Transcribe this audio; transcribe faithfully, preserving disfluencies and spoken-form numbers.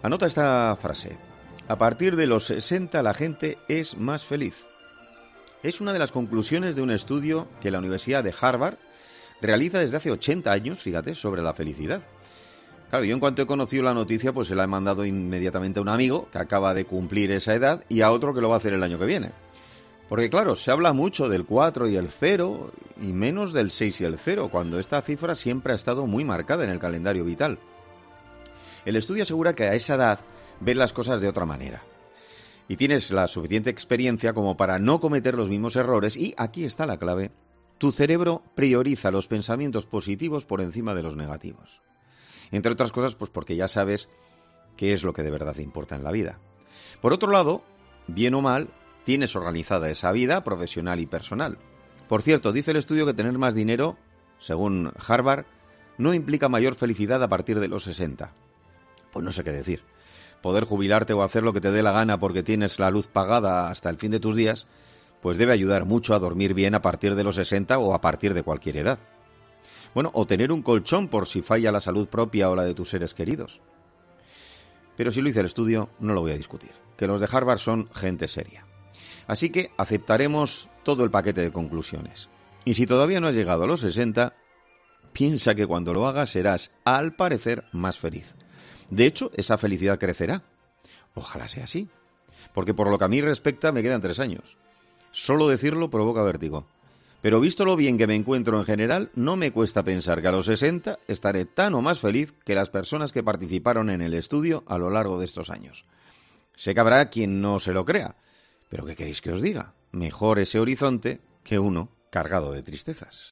Anota esta frase. A partir de los sesenta la gente es más feliz. Es una de las conclusiones de un estudio que la Universidad de Harvard realiza desde hace ochenta años, fíjate, sobre la felicidad. Claro, yo en cuanto he conocido la noticia, pues se la he mandado inmediatamente a un amigo que acaba de cumplir esa edad y a otro que lo va a hacer el año que viene. Porque claro, se habla mucho del cuatro y el cero y menos del seis y el cero, cuando esta cifra siempre ha estado muy marcada en el calendario vital. El estudio asegura que a esa edad ves las cosas de otra manera. Y tienes la suficiente experiencia como para no cometer los mismos errores y aquí está la clave. Tu cerebro prioriza los pensamientos positivos por encima de los negativos. Entre otras cosas, pues porque ya sabes qué es lo que de verdad te importa en la vida. Por otro lado, bien o mal, tienes organizada esa vida profesional y personal. Por cierto, dice el estudio que tener más dinero, según Harvard, no implica mayor felicidad a partir de los sesenta. Pues no sé qué decir. Poder jubilarte o hacer lo que te dé la gana porque tienes la luz pagada hasta el fin de tus días, pues debe ayudar mucho a dormir bien a partir de los sesenta o a partir de cualquier edad. Bueno, o tener un colchón por si falla la salud propia o la de tus seres queridos. Pero si lo dice el estudio, no lo voy a discutir, que los de Harvard son gente seria. Así que aceptaremos todo el paquete de conclusiones. Y si todavía no has llegado a los sesenta, piensa que cuando lo hagas serás, al parecer, más feliz. De hecho, esa felicidad crecerá. Ojalá sea así. Porque por lo que a mí respecta, me quedan tres años. Solo decirlo provoca vértigo. Pero visto lo bien que me encuentro en general, no me cuesta pensar que a los sesenta estaré tan o más feliz que las personas que participaron en el estudio a lo largo de estos años. Sé que habrá quien no se lo crea, pero ¿qué queréis que os diga? Mejor ese horizonte que uno cargado de tristezas.